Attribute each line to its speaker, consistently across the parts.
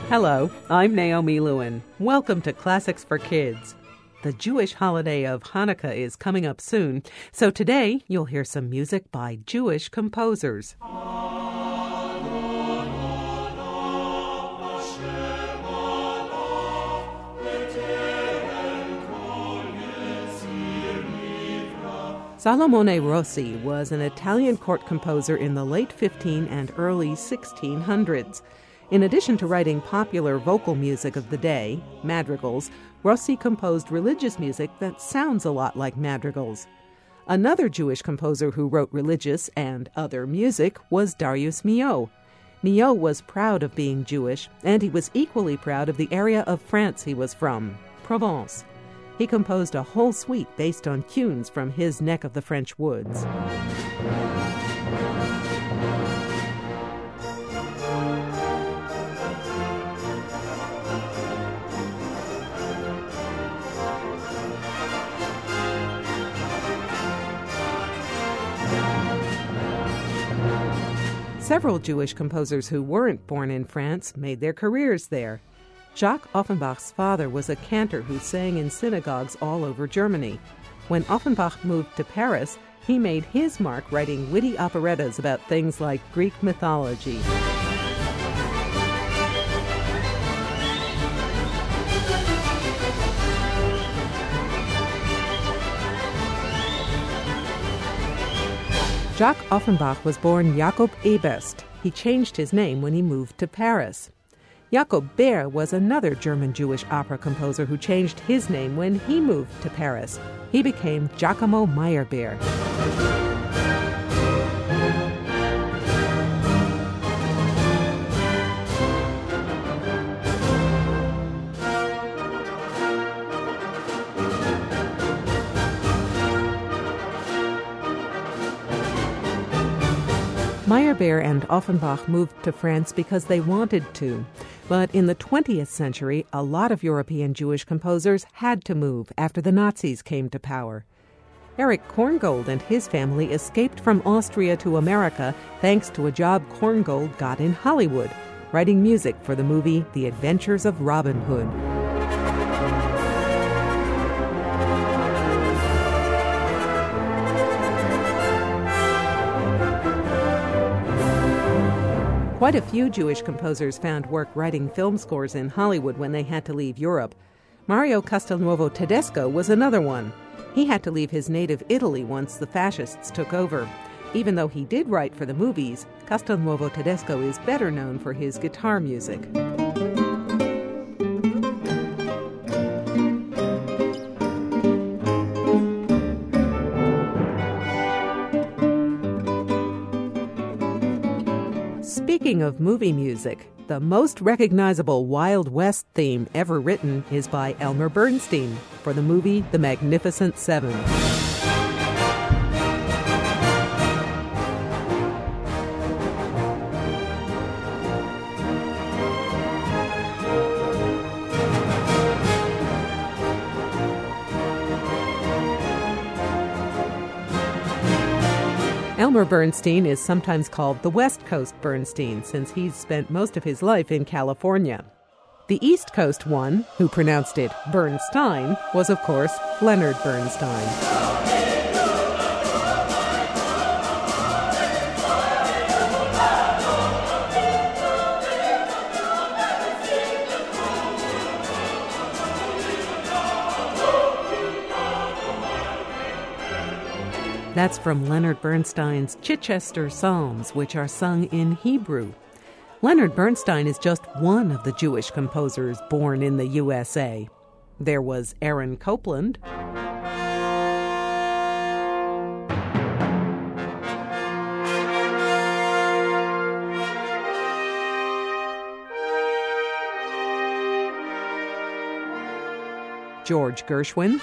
Speaker 1: Hello, I'm Naomi Lewin. Welcome to Classics for Kids. The Jewish holiday of Hanukkah is coming up soon, so today you'll hear some music by Jewish composers. Salomone Rossi was an Italian court composer in the late 15 and early 1600s. In addition to writing popular vocal music of the day, madrigals, Rossi composed religious music that sounds a lot like madrigals. Another Jewish composer who wrote religious and other music was Darius Milhaud. Milhaud was proud of being Jewish, and he was equally proud of the area of France he was from, Provence. He composed a whole suite based on tunes from his neck of the French woods. Several Jewish composers who weren't born in France made their careers there. Jacques Offenbach's father was a cantor who sang in synagogues all over Germany. When Offenbach moved to Paris, he made his mark writing witty operettas about things like Greek mythology. Jacques Offenbach was born Jacob Ebest. He changed his name when he moved to Paris. Jacob Behr was another German Jewish opera composer who changed his name when he moved to Paris. He became Giacomo Meyerbeer. Meyerbeer and Offenbach moved to France because they wanted to. But in the 20th century, a lot of European Jewish composers had to move after the Nazis came to power. Erich Korngold and his family escaped from Austria to America thanks to a job Korngold got in Hollywood, writing music for the movie The Adventures of Robin Hood. Quite a few Jewish composers found work writing film scores in Hollywood when they had to leave Europe. Mario Castelnuovo Tedesco was another one. He had to leave his native Italy once the fascists took over. Even though he did write for the movies, Castelnuovo Tedesco is better known for his guitar music. Speaking of movie music, the most recognizable Wild West theme ever written is by Elmer Bernstein for the movie The Magnificent Seven. Elmer Bernstein is sometimes called the West Coast Bernstein since he's spent most of his life in California. The East Coast one, who pronounced it Bernstein, was of course Leonard Bernstein. That's from Leonard Bernstein's Chichester Psalms, which are sung in Hebrew. Leonard Bernstein is just one of the Jewish composers born in the USA. There was Aaron Copland, George Gershwin,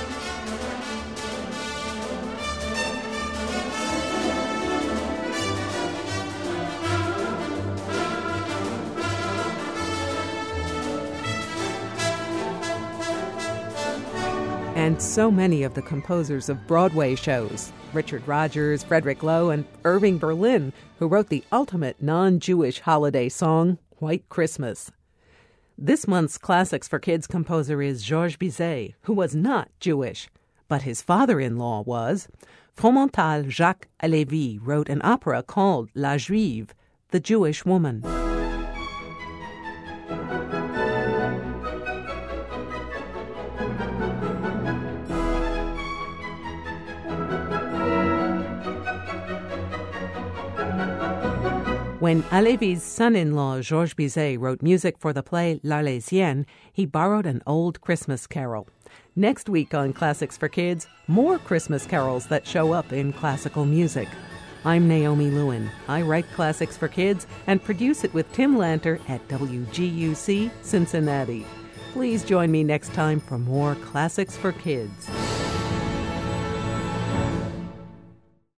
Speaker 1: and so many of the composers of Broadway shows, Richard Rodgers, Frederick Loewe, and Irving Berlin, who wrote the ultimate non-Jewish holiday song, White Christmas. This month's Classics for Kids composer is Georges Bizet, who was not Jewish, but his father-in-law was. Fromental Jacques Halévy wrote an opera called La Juive, the Jewish woman. When Halévy's son-in-law, Georges Bizet, wrote music for the play L'Arlésienne, he borrowed an old Christmas carol. Next week on Classics for Kids, more Christmas carols that show up in classical music. I'm Naomi Lewin. I write Classics for Kids and produce it with Tim Lanter at WGUC Cincinnati. Please join me next time for more Classics for Kids.